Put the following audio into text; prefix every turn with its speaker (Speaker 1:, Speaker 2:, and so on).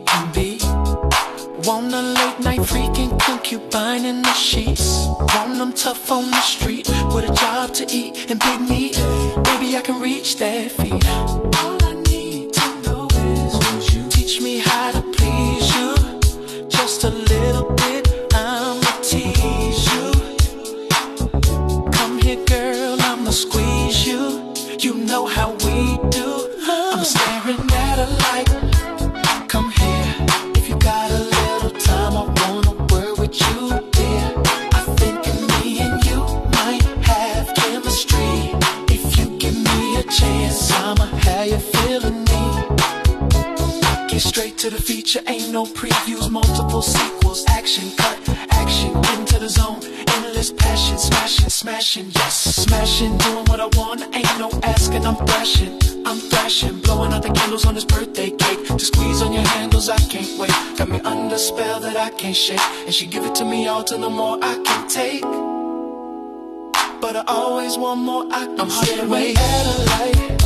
Speaker 1: can be. Want a late night freaking concubine in the sheets. Want them tough on the street with a job to eat and big meat. Baby, I can reach that feet. All I need to know is, would you teach me how to please you? Just a little bit, I'ma tease you. Come here, girl, I'ma squeeze you. You know how we do. I'm staring at a light. Come here, if you got a little time, I wanna word with you, dear. I think me and you might have chemistry. If you give me a chance, I'ma have you feeling me. Get straight to the feature, ain't no previews, multiple sequels. Action, cut, action, into the zone. Endless passion, smashing, smashing, yes, smashing. Doing what I want, ain't no asking, I'm thrashing, blowing out the candles on this birthday cake. To squeeze on your handles, I can't wait. Got me under spell that I can't shake, and she give it to me all till the more I can take. But I always want more, I'm staring at a light.